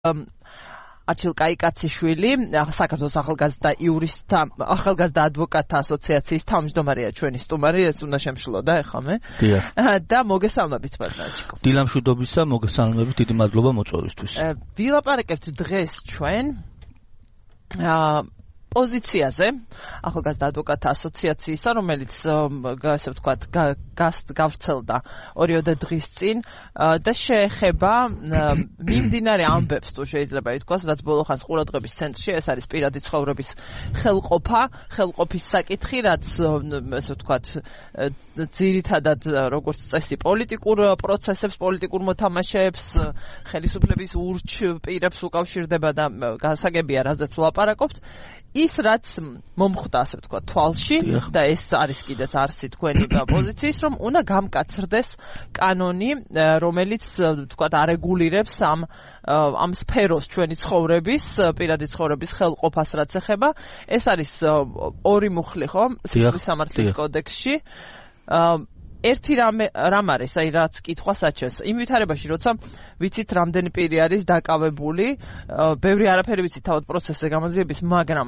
Archil კაიკაციშვილი, საქართველოს ახალგაზრდა ადვოკატთა ასოციაციის თავმჯდომარეა ჩვენი სტუმარი, ეს უნდა შემშლოდა ეხამე. და მოგესალმებით ბატონო. დილა მშვიდობისა, მოგესალმებით, დიდი მადლობა მოწვევისთვის. ვილაპარაკებთ დღეს ჩვენ პოზიციაზე, ახალგაზრდა ადვოკატთა ასოციაციისა, რომელიც ასე ვთქვათ, გავრცელდა 2 დღის წინ და შეეხება მიმდინარე ამბებს, თუ შეიძლება ითქვას, რაც ბოლო ხანს ყურადღების ცენტრში, ეს არის პირადი ცხოვრების ხელყოფის საკითხი, რაც ასე ვთქვათ, ძირითადად როგორც წესი პოლიტიკურ პროცესებს, პოლიტიკურ მოთამაშეებს, ხელისუფლების ურჩ პირებს უკავშირდება და გასაგებია, რაზეც ვლაპარაკობთ. ის რაც მომხვდა ასე ვთქვათ თვალში და ეს არის კიდეც არსი თქვენი პოზიციის რომ უნდა გამკაცრდეს კანონი რომელიც ვთქვათ არეგულირებს ამ სფეროს ჩვენი ცხოვრების პირადი ცხოვრების ხელყოფას რაც ეხება ეს არის 2 მუხლი ხო სისხლის სამართლის კოდექსში ერთი რამ არის, აი რაც კითხვა საჩენს. იმ ვითარებაში, როცა ვიცით, რამდენი პირი არის დაკავებული, ბევრი არაფერი ვიცით თავად პროცესზე გამოძიების, მაგრამ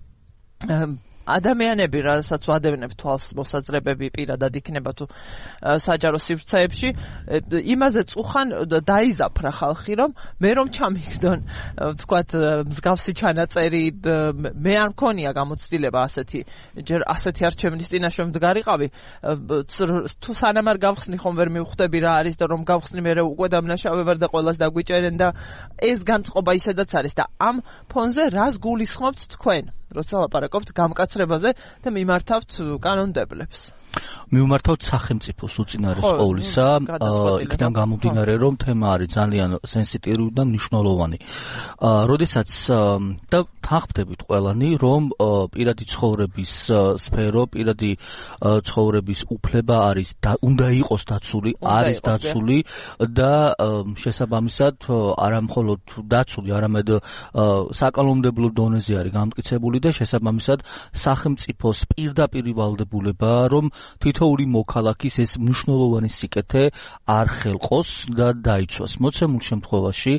ადამიანები, რასაც ვადევნებ თვალს მოსაძლებები პირადად იქნება თუ საჯარო სივრცეებში, იმაზეც უხან დაიზაფრა ხალხი, რომ მე რომ ჩამიგდონ, ვთქვათ, მსგავსი ჩანაწერი, მე არ მქონია გამოცდილება ასეთი არჩევნის წინაშე მდგარიყავი, თუ სანამ არ გავხსნი ხომ ვერ მივხვდები რა არის და რომ გავხსნი მე უკვე დამნაშავე ვარ და ყველას დაგვიჭერენ და ეს განწყობა ისედაც არის და ამ ფონზე რას გულისხმობთ თქვენ? როცა ლაპარაკობთ გამკაცრებაზე და მიმართავთ კანონმდებლებს. მივმართავთ სახელმწიფოს უწინარეს ყოვლისა, იქიდან გამომდინარე, რომ თემა არის ძალიან სენსიტიური და მნიშვნელოვანი. როდესაც და თანხმდებით ყველანი, რომ პირადი ცხოვრების სფერო, პირადი ცხოვრების უფლება არის და უნდა იყოს დაცული, არის დაცული და შესაბამისად არა მხოლოდ დაცული, არამედ საკანონმდებლო დონეზე არის გამტკიცებული და შესაბამისად სახელმწიფოს პირდაპირ ვალდებულება, რომ თითოეული მოქალაქის ეს მნიშვნელოვანი სიკეთე არ ხელყოს და დაიცვას. მოცემულ შემთხვევაში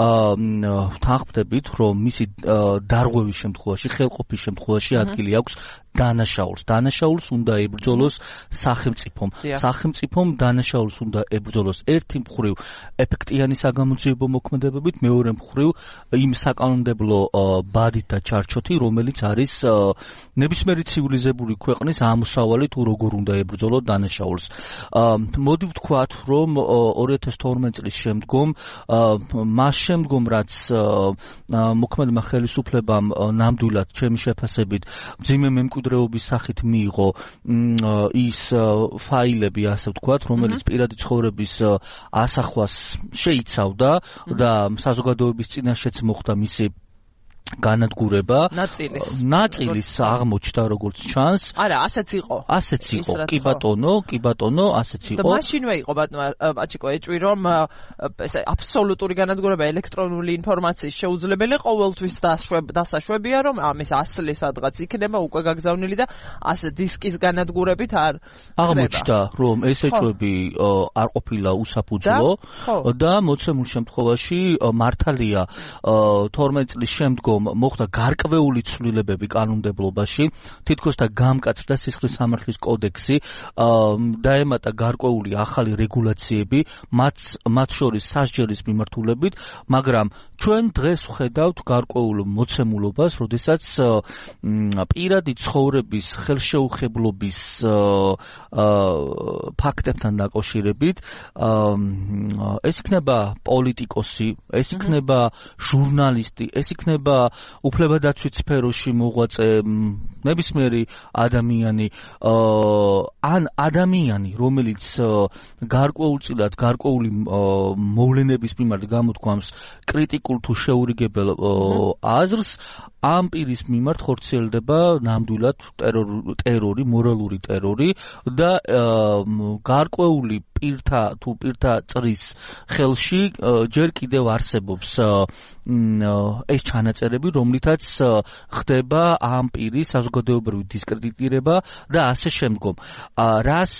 თანხმდებით, რომ მისი დარღვევის შემთხვევაში, ხელყოფის შემთხვევაში ადგილი აქვს დანაშაულს. დანაშაულს უნდა ებრძოლოს სახელმწიფომ. სახელმწიფომ დანაშაულს უნდა ებრძოლოს ერთი მხრივ ეფექტიანი საგამოძიებო მოქმედებებით, მეორე მხრივ იმ საკანონმდებლო ბადით და ჩარჩოთი, რომელიც არის ნებისმიერი ცივილიზებული ქვეყნის ამოსავალი თუ როგორ უნდა ებრძოლო დანაშაულს. მოდი ვთქვათ, რომ 2012 წლის შემდგომ, მას შემდგომ, რაც მოქმედმა ხელისუფლებამ ნამდვილად ჩემი შეფასებით მძიმე მემკვიდრეობის სახით მიიღო ის ფაილები, ასე ვთქვათ, რომელიც პირადი ცხოვრების ასახვას შეიცავდა და საზოგადოების წინაშეც მოხდა მისი განადგურება ნაწილის აღმოჩნდა როგორც ჩანს. არა, ასეც იყო. ასეც იყო. კი ბატონო, ასეც იყო. და მაშინვე იყო ბატონო აჩიკო ეჭვი რომ ეს აბსოლუტური განადგურება ელექტრონული ინფორმაციის შეუძლებელი ყოველთვის დასაშვებია რომ ამის ასლი სადღაც იქნება უკვე გაგზავნილი და ასე დისკის განადგურებით არ აღმოჩნდა რომ ეს ეჭვები არ ყოფილა უსაფუძვლო და მოცემულ შემთხვევაში მართალია 12 წლის შემდგომ მოხდა გარკვეული ცვლილებები კანონმდებლობაში, თითქოს და გამკაცრდა სისხლის სამართლის კოდექსი, დაემატა გარკვეული ახალი რეგულაციები, მათ შორის სასჯელის მიმართულებით, მაგრამ ჩვენ დღეს ვხედავთ გარკვეულ მოცემულობას, როდესაც პირადი ცხოვრების ხელშეუხებლობის ფაქტებთან დაკავშირებით ეს იქნება პოლიტიკოსი, ეს იქნება ჟურნალისტი, ეს იქნება უფლებადაცვით სფეროში მოღვაწე ნებისმიერი ადამიანი ან ადამიანი, რომელიც გარკვეულწილად გარკვეული მოვლენების მიმართ გამოთქვამს კრიტიკულ თუ შეურიგებელ აზრს, ამ პირის მიმართ ხორციელდება ნამდვილად ტერორი, მორალური ტერორი და გარკვეული პირთა წრის ხელში ჯერ კიდევ არსებობს ეს ჩანაწერები, რომლითაც ხდება ამ პირის საზოგადოებრივი დისკრედიტირება და ასე შემდგომ. რას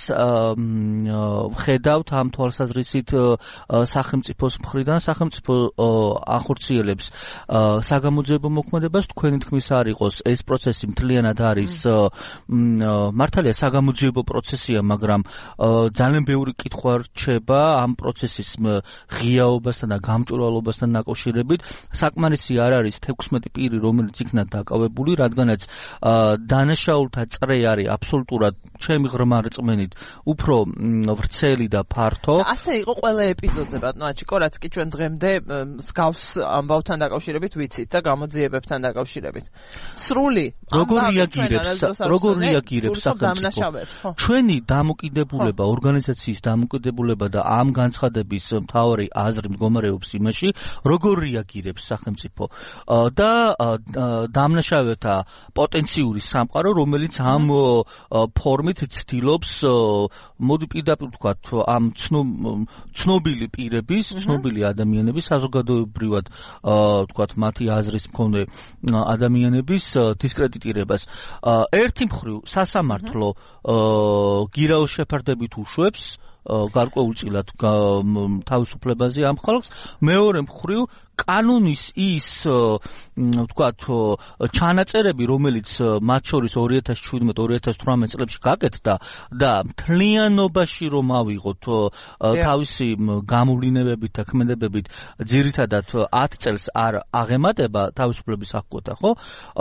ხედავთ ამ თვალსაზრისით სახელმწიფოს მხრიდან? სახელმწიფო ახორციელებს საგამოძიებო მოქმედებას, თქვენი თქმის არ იყოს ეს პროცესი მთლიანად არის მართალია საგამოძიებო პროცესია, მაგრამ ძალიან ბევრი კითხვა რჩება ამ პროცესის ღიაობასთან და გამჭვირვალობასთან დაკავშირებით. საკმარისი არ არის 16 პირი, რომელიც იქნა დაკავებული, რადგანაც დანაშაულთა წრე არის აბსოლუტურად ჩემი ღრმა რწმენით უფრო ვრცელი და ფართო. ასე იყო ყველა ეპიზოდზე, ბატონო აჩიკო, რაც კი ჩვენ დღემდე მსგავს ამბავთან დაკავშირებით ვიცით და გამოძიებებთან დაკავშირებით. სრული როგორ რეაგირებს სახელმწიფო? ჩვენი დამოკიდებულება, ორგანიზაციის დამოკიდებულება და ამ განცხადების მთავარი აზრი მდგომარეობს იმაში, როგორ რეაგირებს სახელმწიფო და დამნაშავეთა პოტენციური სამყარო, რომელიც ამ ფორმით ცდილობს მოდი პირდაპირ ვთქვათ ამ ცნობილი პირების, ცნობილი ადამიანების საზოგადოებრივად ვთქვათ მათი აზრის მქონე ადამიანების დისკრედიტირებას. ერთი მხრივ სასამართლო გირაოს შეფარდებით უშვებს გარკვეულწილად თავისუფლებაზე ამ ხალხს, მეორე მხრივ კანონის ის ვთქვათ ჩანაწერები, რომელიც მათ შორის 2017-2018 წლებში გაკეთდა და მთლიანობაში რომ ავიღოთ თავისი გამოვლინებებით და ქმედებებით ძირითადად 10 წელს არ აღემატება თავისუფლების აღკვეთა, ხო?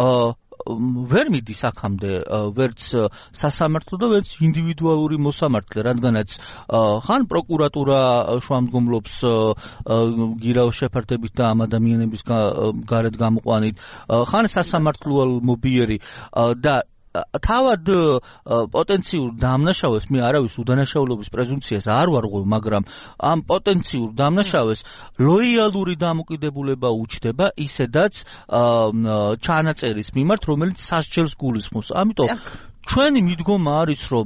ვერ მიდის აქამდე ვერც სასამართლო და ვერც ინდივიდუალური მოსამართლე, რადგანაც ხან პროკურატურა შუამდგომლობს გირაოს შეფარდებით და ამ ადამიანების გარეთ გამოყვანით, ხან სასამართლოა მობიერი და თავად პოტენციურ დამნაშავეს მე არავის უდანაშაულობის პრეზუმპციას არ ვარღვევ, მაგრამ ამ პოტენციურ დამნაშავეს ლოიალური დამოკიდებულება უჩნდება ისედაც ჩანაწერის მიმართ, რომელიც სასჯელს გულისხმობს. ამიტომ ჩვენი მიდგომა არის, რომ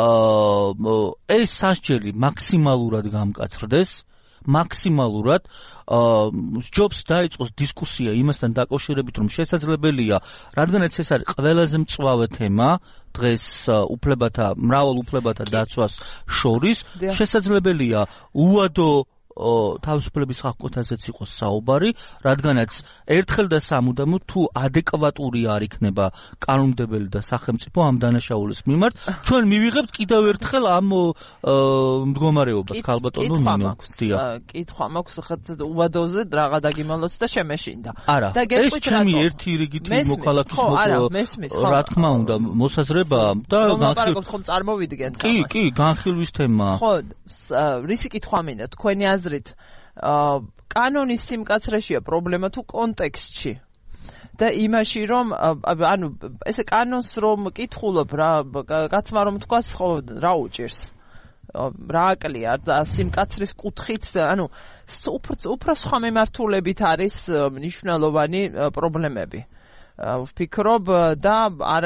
ეს სასჯელი მაქსიმალურად გამკაცრდეს, მაქსიმალურად სჯობს დაიწყოს დისკუსია იმასთან დაკავშირებით, რომ შესაძლებელია, რადგანაც ეს არის ყველაზე მწვავე თემა დღეს მრავალ უფლებათა დაცვას შორის, შესაძლებელია უადო თავისუფლების აღკვეთაზეც იყოს საუბარი, რადგანაც ერთხელ და სამუდამოდ თუ ადეკვატური არ იქნება კანონმდებელი და სახელმწიფო ამ დანაშაულის მიმართ, ჩვენ მივიღებთ კიდევ ერთხელ ამ მდგომარეობას, ქალბატონო ნინო. კითხვა მაქვს უვადოზე რაღა დაგიმალოთ და შემეშინდა. და ეს ჩემი ერთი რიგით მოქალაქის რა თქმა უნდა მოსაზრება და განხილვის ხომ წარმოვიდგენთ. კი, განხილვის თემა. ხო, რისი კითხვა მინდა თქვენი აზრით, კანონის სიმკაცრეშია პრობლემა თუ კონტექსტში? და იმაში რომ ანუ ესე კანონს რომ კითხულობ რა კაცმა რომ თქვას ხო რა უჭირს? რა აკლია და სიმკაცრის კუთხით, ანუ უფრო სხვა მიმართულებით არის მნიშვნელოვანი პრობლემები. ვფიქრობ და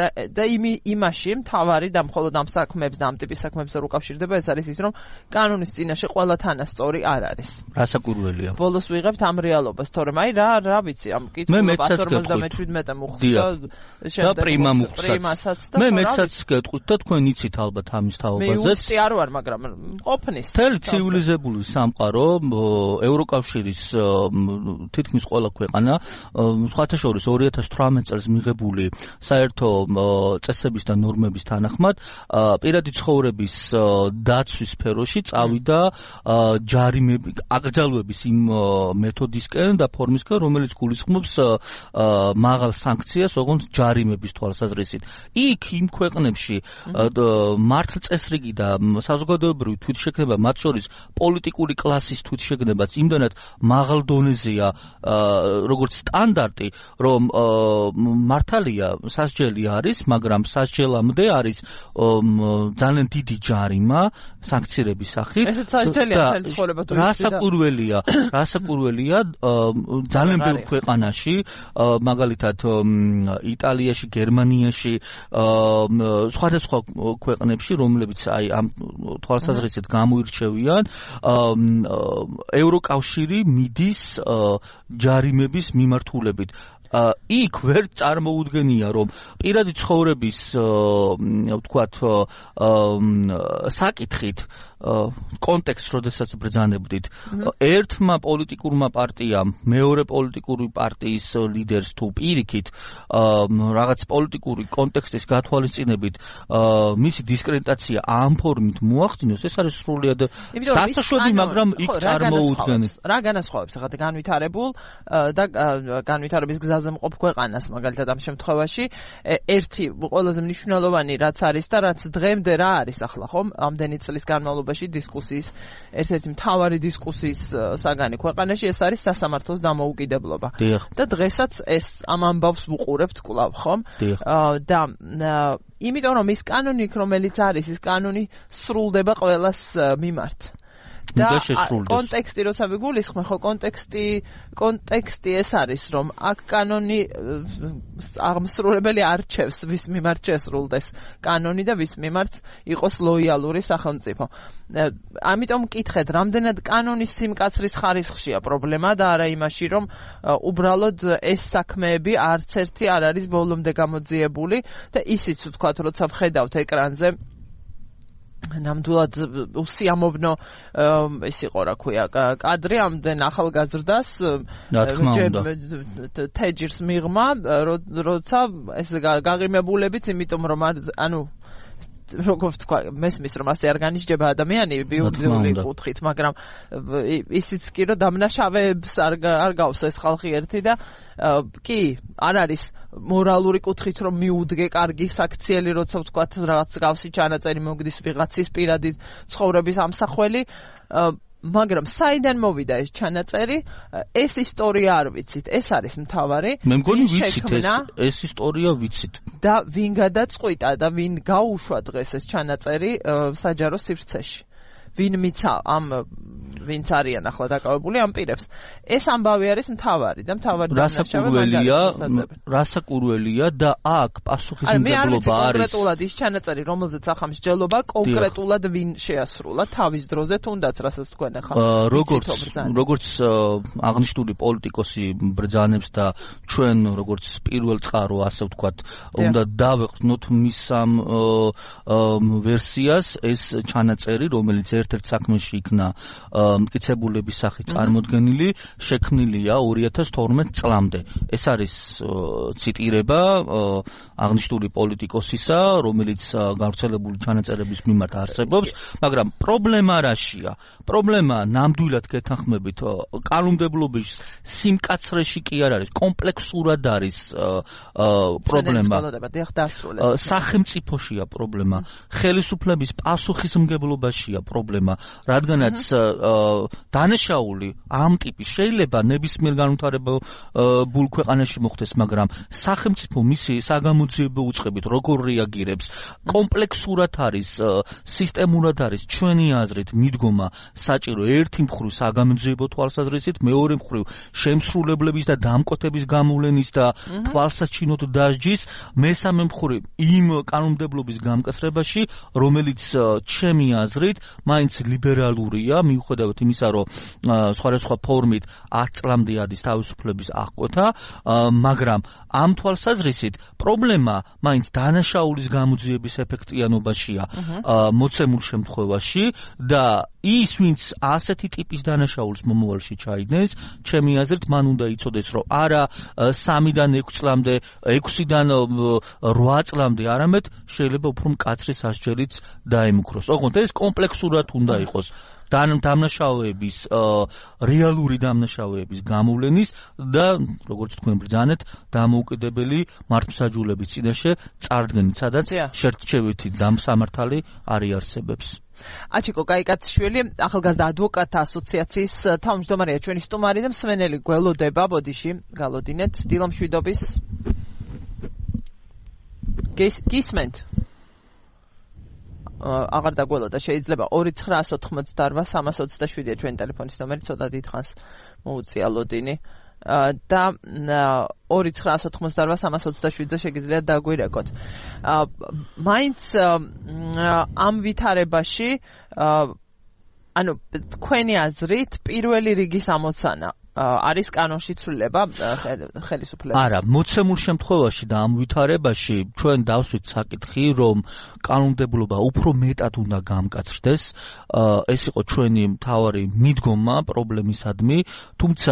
იმაში მთავარი და მხოლოდ ამ საქმეებს და ამ ტიპის საქმეებს რო უკავშირდება, ეს არის ის, რომ კანონის წინაშე ყველა თანასწორი არ არის. რასაკვირველია. ბოლოს ვიღებთ ამ რეალობას, თორემ აი რა ვიცი, ამ კითხულობა 157 მოხდა და პრიმა მოხსაც. მე მეცაც გეტყვით და თქვენ იცით ალბათ ამის თაობაზეც. მე უცი არ ვარ, მაგრამ ყოფნის. მთელი ცივილიზებული სამყარო, ევროკავშირის თითქმის ყველა ქვეყანა, სხვათა შორის 2018 წელს მიღებული საერთო წესების და ნორმების თანახმად პირადი ცხოვრების დაცვის სფეროში წავიდა ჯარიმები, აკრძალვების იმ მეთოდისკენ და ფორმისკენ, რომელიც გულისხმობს მაღალ სანქციას, ოღონდ ჯარიმების თვალსაზრისით. იქ იმ ქვეყნებში მართლწესრიგი და საზოგადოებრივი თვითშეგნება, მათ შორის პოლიტიკური კლასის თვითშეგნებაც იმდანად მაღალ დონეზეა, როგორც სტანდარტი, რომ მართალია სასჯელი არის, მაგრამ სასჯელამდე არის ძალიან დიდი ჯარიმა სანქცირების სახით. ესეც სასჯელია მთელი ცხოვრება თუ რასაკურველია ძალიან ბევრ ქვეყანაში, მაგალითად იტალიაში, გერმანიაში, სხვადასხვა ქვეყნებში, რომლებიც აი ამ თვალსაზრისით გამოირჩევიან, ევროკავშირი მიდის ჯარიმების მიმართულებით. იქ ვერ წარმოუდგენია, რომ პირადი ცხოვრების ვთქვათ საკითხით კონტექსტს როდესაც ბრძანებდით, ერთმა პოლიტიკურმა პარტიამ მეორე პოლიტიკური პარტიის ლიდერს თუ პირიქით რაღაც პოლიტიკური კონტექსტის გათვალისწინებით მისი დისკრედიტაცია ამ ფორმით მოახდინოს, ეს არის სრულიად დასაშვები, მაგრამ იქ წარმოუდგენელი. რა განასხვავებს ახლა განვითარებულ და განვითარების გზაზე მყოფ ქვეყანას, მაგალითად ამ შემთხვევაში ერთი ყველაზე მნიშვნელოვანი რაც არის და რაც დღემდე რა არის ახლა ხომ ამდენი წლის განმავლობაში დისკუსიის ერთ-ერთი მთავარი დისკუსიის საგანი ქვეყანაში ეს არის სასამართლოს დამოუკიდებლობა. და დღესაც ეს ამ ამბავს ვუყურებთ კვლავ, ხომ? და იმიტომ რომ ის კანონი, რომელიც არის, ის კანონი სრულდება ყველას მიმართ. და კონტექსტი როცა ვიგულისხმე, ხო კონტექსტი ეს არის, რომ აქ კანონი აღმსრულებელი არჩევს, ვის მიმართ შესრულდეს კანონი და ვის მიმართ იყოს ლოიალური სახელმწიფო. ამიტომ მკითხეთ, რამდენად კანონის სიმკაცრის ხარისხშია პრობლემა და არა იმაში, რომ უბრალოდ ეს საქმეები არც ერთი არ არის ბოლომდე გამოძიებული და ისიც ვთქვათ, როცა ვხედავთ ეკრანზე ნამდვილად უსიამოვნო ის იყო რა ქვია კადრი ამდენ ახალგაზრდას თეჯირს მიღმა როცა ეს გაღიმებულებიც იმიტომ რომ ანუ როგორ ვთქვა მესმის რომ ასე არ განიშდება ადამიანი ბიოლოგიური კუთხით, მაგრამ ისიც კი რომ დამნაშავეებს არ გავს ეს ხალხი ერთი და კი არ არის მორალური კუთხით რომ მიუდგე კარგი საქციელი როცა ვთქვათ რაღაც გავსი ჩანაწერი მოგდის ვიღაცის პირადი ცხოვრების ამსახველი, მაგრამ საიდან მოვიდა ეს ჩანაწერი, ეს ისტორია არ ვიცით, ეს არის მთავარი. მე მგონი ვიცით ეს ისტორია ვიცით. და ვინ გადაწყვიტა და ვინ გაუშვა დღეს ეს ჩანაწერი საჯარო სივრცეში. ვინ მიცა ამ ვინც არიან ახლა დაკავებული ამ პირებს. ეს ამბავი არის მთავარი და მთავარი რასაკურველია და აქ პასუხისმგებლობა არის. კონკრეტულად ის ჩანაწერი, რომელზეც ახლა მსჯელობა, კონკრეტულად ვინ შეასრულა თავის დროზე, თუნდაც რასაც თქვენ ახლა. როგორც აღნიშნული პოლიტიკოსი ბრძანებს და ჩვენ როგორც პირველ წყარო, ასე ვთქვათ, უნდა დავეყრდნოთ მის ამ ვერსიას, ეს ჩანაწერი, რომელიც ერთ-ერთ საქმეში იქნა მტკიცებულების სახით წარმოდგენილი, შექმნილია 2012 წლამდე. ეს არის ციტირება აღნიშნული პოლიტიკოსისა, რომელიც გავრცელებული ჩანაწერების მიმართ არსებობს, მაგრამ პრობლემა რაშია? პრობლემა ნამდვილად გეთანხმებით კანონმდებლობის სიმკაცრეში კი არ არის, კომპლექსურად არის პრობლემა. სახელმწიფოშია პრობლემა, ხელისუფლების პასუხისმგებლობაშია პრობლემა, რადგანაც დანაშაული ამ ტიპის შეიძლება ნებისმიერ განვითარებულ ქვეყანაში მოხდეს, მაგრამ სახელმწიფო მისი საგამოძიებო უწყებით როგორ რეაგირებს, კომპლექსურად არის, სისტემურად არის ჩვენი აზრით მიდგომა საჭირო ერთი მხრივ საგამოძიებო თვალსაზრისით, მეორე მხრივ შემსრულებლების და დამკვეთების გამოვლენის და თვალსაჩინოდ დასჯის, მესამე მხრივ იმ კანონმდებლობის გამკაცრებაში, რომელიც ჩემი აზრით მაინც ლიბერალურია, მიუხედავად იმისა, რომ სხვადასხვა ფორმით 10 წლამდე ადის თავისუფლების აღკვეთა, მაგრამ ამ თვალსაზრისით პრობლემა მაინც დანაშაულის გამოძიების ეფექტიანობაშია მოცემულ შემთხვევაში და ის, ვინც ასეთი ტიპის დანაშაულს მომავალში ჩაიდნეს, ჩემი აზრით, მან უნდა იცოდეს, რომ არა 3-დან 6 წლამდე, 6-დან 8 წლამდე, არამედ შეიძლება უფრო მკაცრი სასჯელიც დაემუქროს. ოღონდ ეს კომპლექსურად უნდა იყოს. დამნაშავეების რეალური დამნაშავეების გამოვლენის და როგორც თქვენ ბრძანეთ, დამოუკიდებელი მართლმსაჯულების წინაშე წარდგენით, სადაც შერტჩევითი დამსამართალი არ იარსებებს. აჩიკო კაიკაციშვილი, ახალგაზრდა ადვოკატთა ასოციაციის თავმჯდომარეა ჩვენი სტუმარი და მსმენელი გველოდება ბოდიში, გალოდინეთ დილამშვიდობის. გისმენთ აღარ დაგველოდა შეიძლება 2988327-ია ჩვენი ტელეფონის ნომერი ცოტა დიდხანს მოუწია ლოდინი და 2988327-ზე შეგიძლიათ დაგვირეკოთ მაინც ამ ვითარებაში ანუ თქვენი აზრით პირველი რიგის ამოცანა არის კანონში ცვლილება ხელისუფლების. არა, მოცემულ შემთხვევაში და ამ ვითარებაში ჩვენ დავსვით საკითხი, რომ კანონმდებლობა უფრო მეტად უნდა გამკაცრდეს. ეს იყო ჩვენი მთავარი მიდგომა პრობლემისადმი, თუმცა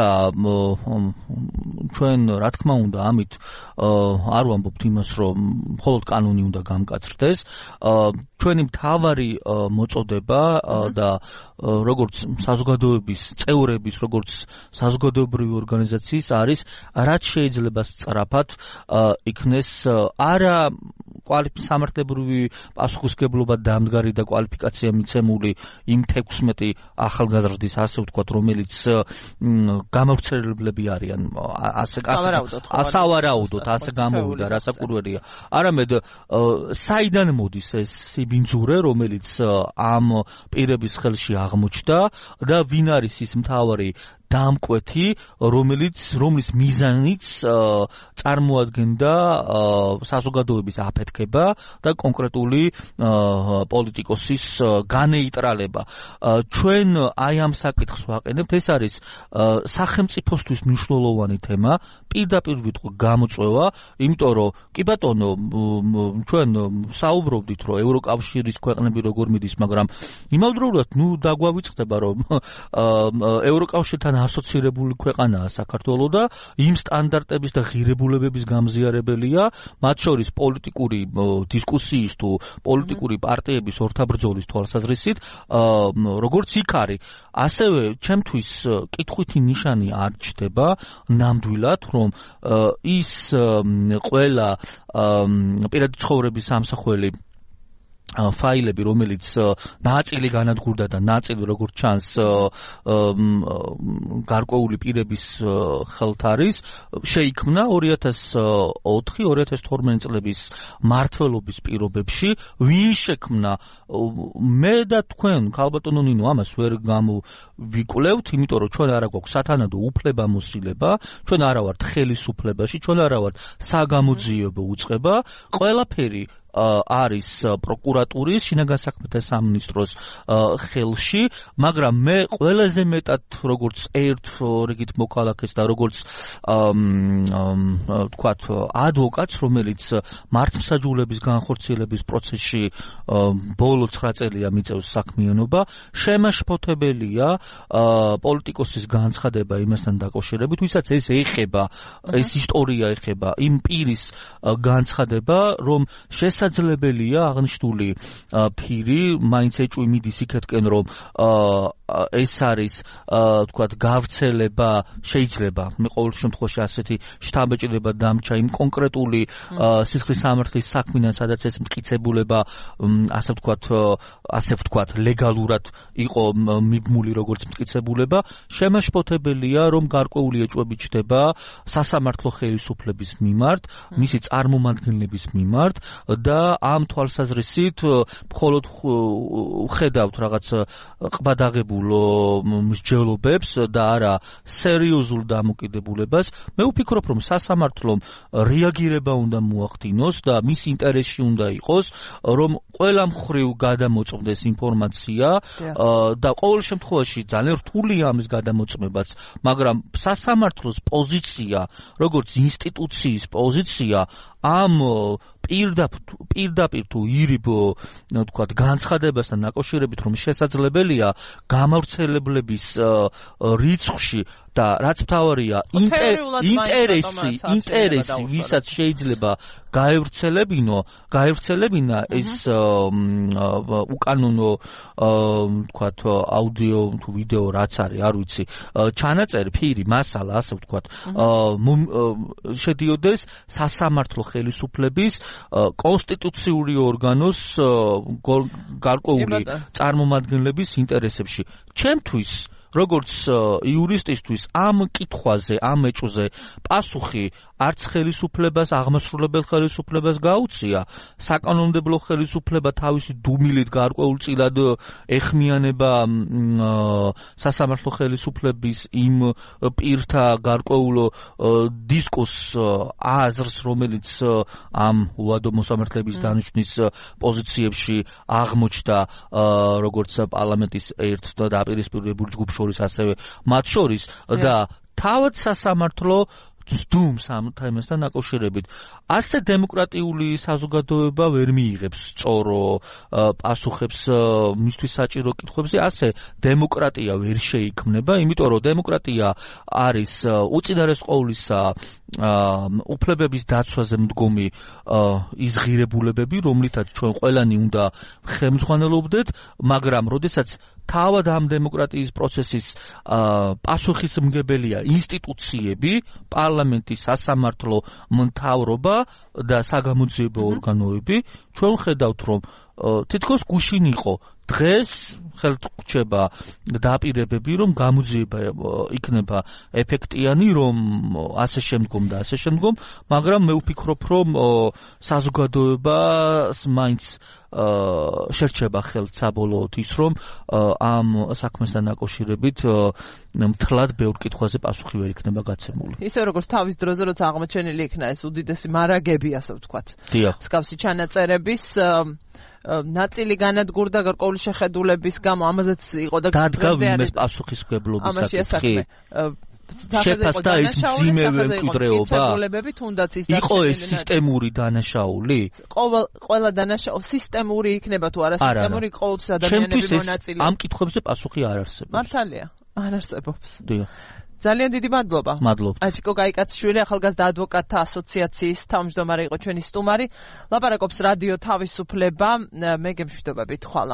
ჩვენ რა თქმა უნდა ამით არ ვამბობთ იმას, რომ მხოლოდ კანონი უნდა გამკაცრდეს. ჩვენი მთავარი მოწოდება და როგორც საზოგადოების წევრების, როგორც საზოგადოებრივი ორგანიზაციის არის, რაც შეიძლება სწრაფად იქნეს არა სამართლებრივი პასუხისმგებლობა დამდგარი და კვალიფიკაცია მიცემული იმ 16 ახალგაზრდის, ასე ვთქვათ, რომელიც გამავრცელებლები არიან, სავარაუდოდ, ასე გამოვიდა, რასაკვირველია. არამედ საიდან მოდის ეს სიბინძურე, რომელიც ამ პირების ხელში აღმოჩნდა და ვინ არის ის მთავარი დამკვეთი, რომლის მიზანიც წარმოადგენდა საზოგადოების აფეთქება და კონკრეტული პოლიტიკოსის განეიტრალება. ჩვენ აი ამ საკითხს ვაყენებთ, ეს არის სახელმწიფოსთვის მნიშვნელოვანი თემა, პირდაპირ ვიტყვი გამოწვევა, იმიტომ რომ კი ბატონო, ჩვენ საუბრობდით, რომ ევროკავშირის ქვეყნები როგორ მიდის, მაგრამ იმავდროულად დაგვავიწყდება, რომ ევროკავშირთან ასოცირებული ქვეყანაა საქართველო და იმ სტანდარტების და ღირებულებების გამზიარებელია, მათ შორის პოლიტიკური დისკუსიის თუ პოლიტიკური პარტიების ორთაბრძოლის თვალსაზრისით, როგორც იქ არის, ასევე ჩემთვის კითხვითი ნიშანი არ ჩნდება ნამდვილად, რომ ის ყველა პირადი ცხოვრების სამსახველი ფაილები, რომელიც ნაწილი განადგურდა და ნაწილი როგორც ჩანს გარკვეული პირების ხელთ არის, შეიქმნა 2004-2012 წლების მმართველობის პირობებში, ვინ შექმნა მე და თქვენ, ქალბატონო ნინო, ამას ვერ გამოვიკვლევთ, იმიტომ რომ ჩვენ არა გვაქვს სათანადო უფლებამოსილება, ჩვენ არა ვართ ხელისუფლებაში, ჩვენ არა ვართ საგამოძიებო უწყება, ყველაფერი არის პროკურატურის, შინაგან საქმეთა სამინისტროს ხელში, მაგრამ მე ყველაზე მეტად როგორც ერთ რიგით მოქალაქეს და როგორც ვთქვათ ადვოკატს, რომელიც მართლმსაჯულების განხორციელების პროცესში ბოლო 9 წელია მიწევს საქმიანობა, შემაშფოთებელია პოლიტიკოსის განცხადება იმასთან დაკავშირებით, ვისაც ეს ეხება, ეს ისტორია ეხება იმ პირის განცხადება, რომ შესაძლებელია აღნიშნული ფირი მაინც ეჭვი მიდის იქეთკენ, რომ ეს არის ვთქვათ გავრცელება შეიძლება მე ყოველ შემთხვევაში ასეთი შთაბეჭდილება დამჩა იმ კონკრეტული სისხლის სამართლის საქმიდან, სადაც ეს მტკიცებულება ასე ვთქვათ ლეგალურად იყო მიბმული როგორც მტკიცებულება, შემაშფოთებელია, რომ გარკვეული ეჭვები ჩნდება სასამართლო ხელისუფლების მიმართ, მისი წარმომადგენლების მიმართ და ამ თვალსაზრისით მხოლოდ ხედავთ რაღაც ყბადაღებულ მსჯელობებს და არა სერიოზულ დამოკიდებულებას. მე ვფიქრობ, რომ სასამართლომ რეაგირება უნდა მოახდინოს და მის ინტერესში უნდა იყოს, რომ ყველა მხრივ გადამოწმდეს ინფორმაცია და ყოველ შემთხვევაში ძალიან რთულია ამის გადამოწმებაც, მაგრამ სასამართლოს პოზიცია, როგორც ინსტიტუციის პოზიცია ამ პირდაპირ თუ ირიბ ვთქვათ განცხადებასთან დაკავშირებით, რომ შესაძლებელია გამავრცელებლების რიცხვში და რაც მთავარია ინტერესი ვისაც შეიძლება გაევრცელებინა ეს უკანონო ვთქვათ აუდიო თუ ვიდეო რაც არის, არ ვიცი, ჩანაწერი, ფირი, მასალა, ასე ვთქვათ, შედიოდეს სასამართლო ხელისუფლების კონსტიტუციური ორგანოს გარკვეული წარმომადგენლების ინტერესებში. ჩემთვის როგორც იურისტისთვის ამ კითხვაზე, ამ ეჭვზე პასუხი არც ხელისუფლებას, აღმასრულებელ ხელისუფლებას გაუწია, საკანონმდებლო ხელისუფლება თავისი დუმილით გარკვეულწილად ეხმიანება სასამართლო ხელისუფლების იმ პირთა გარკვეულ დისკურსს აზრს, რომელიც ამ უადო მოსამართლეების დანიშვნის პოზიციებში აღმოჩნდა როგორც პარლამენტის ერთ დაპირისპირებულ ჯგუფ შორის, ასევე მათ შორის და თავად სასამართლო სდუმს ამ თემასთან დაკავშირებით. ასე დემოკრატიული საზოგადოება ვერ მიიღებს სწორო პასუხებს მისთვის საჭირო კითხვებზე, ასე დემოკრატია ვერ შეიქმნება, იმიტომ რომ დემოკრატია არის უწინარეს ყოვლისა უფლებების დაცვაზე მდგომი ის ღირებულებები, რომლითაც ჩვენ ყველანი უნდა ხელმძღვანელობდეთ, მაგრამ როდესაც თავად ამ დემოკრატიის პროცესის პასუხისმგებელია ინსტიტუციები, პარლამენტი, სასამართლო, მთავრობა და საგამოძიებო ორგანოები, ჩვენ ხედავთ, რომ თითქოს გუშინ იყო. დღეს ხელთ გვჭება დაპირებები, რომ გამოძიება იქნება ეფექტიანი, რომ ასე შემდგომ და ასე შემდგომ, მაგრამ მე ვფიქრობ, რომ საზოგადოებას მაინც შერჩება ხელთ საბოლოოდ ის, რომ ამ საქმესთან დაკავშირებით მთლად ბევრ კითხვაზე პასუხი ვერ იქნება გაცემული. ისე როგორც თავის დროზე, როცა აღმოჩენილი იქნა ეს უდიდესი მარაგები, ასე ვთქვათ. დიახ. მსგავსი ჩანაწერების ნაწილი განადგურდა გარკვეული შეხედულების გამო, ამაზეც იყო და დადგა ვინმეს პასუხისმგებლობის საკითხი. შეფასდა ის მძიმე მემკვიდრეობა? იყო ეს სისტემური დანაშაული? ყველა დანაშაული სისტემური იქნება თუ არა სისტემური, ყოველთვის ადამიანები მონაწილე. ამ კითხვებზე პასუხი არ არსებობს. მართალია, არ არსებობს. დიახ. ძალიან დიდი მადლობა. მადლობთ. აჩიკო გაიკაცშვილი, ახალგაზრდა ადვოკატთა ასოციაციის თავმჯდომარე იყო ჩვენი სტუმარი. ლაპარაკობს რადიო თავისუფლება. მე გემშვიდობებით ხვალ.